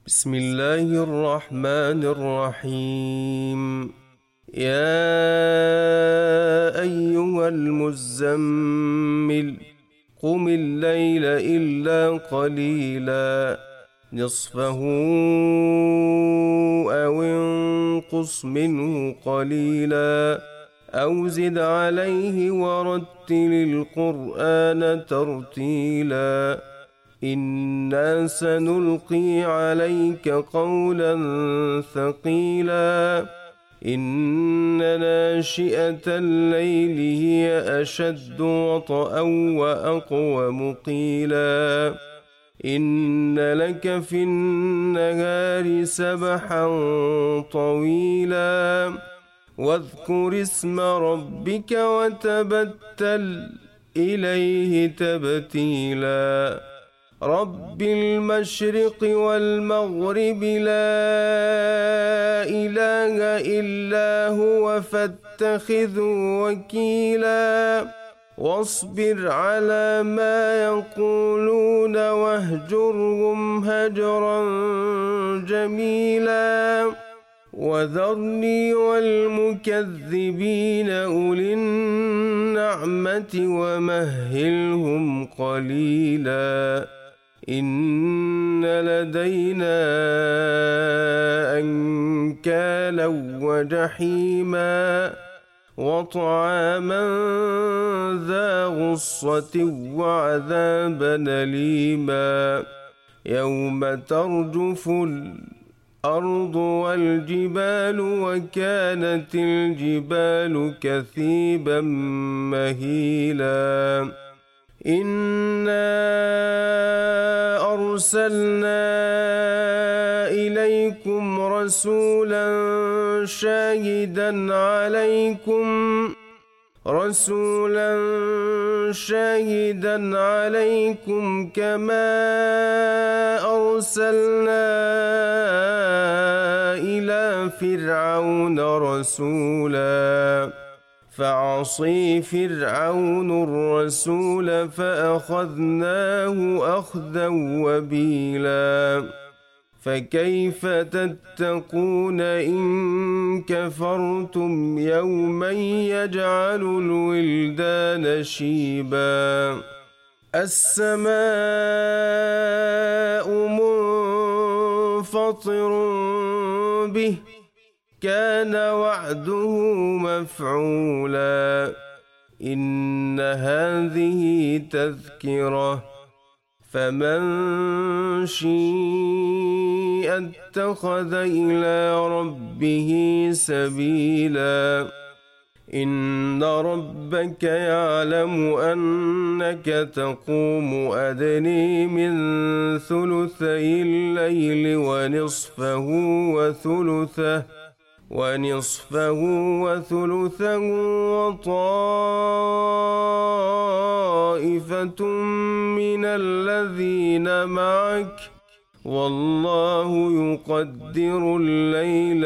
بسم الله الرحمن الرحيم. يا أيها المزمل قم الليل إلا قليلا نصفه أو انقص منه قليلا أو زد عليه ورتل القرآن ترتيلا إنا سنلقي عليك قولا ثقيلا إن ناشئة الليل هي أشد وطئا وأقوم قيلا إن لك في النهار سبحا طويلا واذكر اسم ربك وتبتل إليه تبتيلا رب المشرق والمغرب لا إله إلا هو فاتخذه وكيلا واصبر على ما يقولون واهجرهم هجرا جميلا وذرني والمكذبين أولي النعمة ومهلهم قليلا إن لدينا أنكالا وجحيما وطعاما ذا غصة وعذابا أليما يوم ترجف الأرض والجبال وكانت الجبال كثيبا مهيلا إنا أرسلنا إليكم رسولا شاهدا عليكم كما أرسلنا إلى فرعون رسولا فعصي فرعون الرسول فأخذناه أخذا وبيلا فكيف تتقون إن كفرتم يوما يجعل الولدان شيبا السماء منفطر به كان وعده مفعولا إن هذه تذكرة فمن شيء اتخذ إلى ربه سبيلا إن ربك يعلم أنك تقوم أدني من ثلثي الليل ونصفه وثلثه وطائفة من الذين معك والله يقدر الليل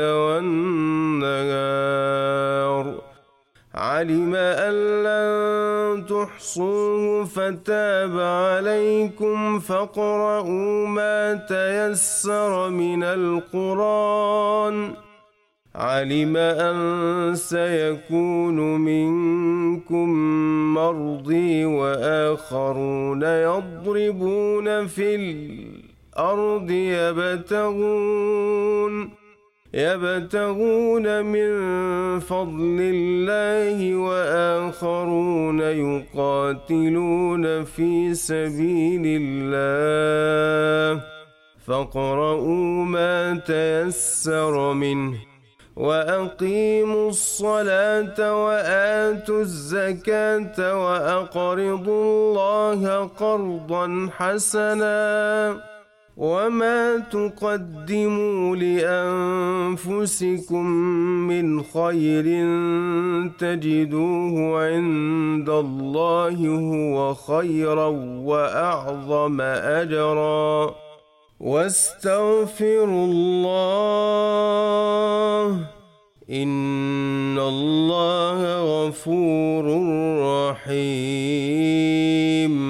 والنهار علم أن لن تحصوه فتاب عليكم فاقرؤوا ما تيسر من القرآن علم أن سيكون منكم مرضي وآخرون يضربون في الأرض يبتغون من فضل الله وآخرون يقاتلون في سبيل الله فاقرؤوا ما تيسر منه وأقيموا الصلاة وآتوا الزكاة وأقرضوا الله قرضا حسنا وما تقدموا لأنفسكم من خير تجدوه عند الله هو خيرا وأعظم أجرا واستغفروا الله إن الله غفور رحيم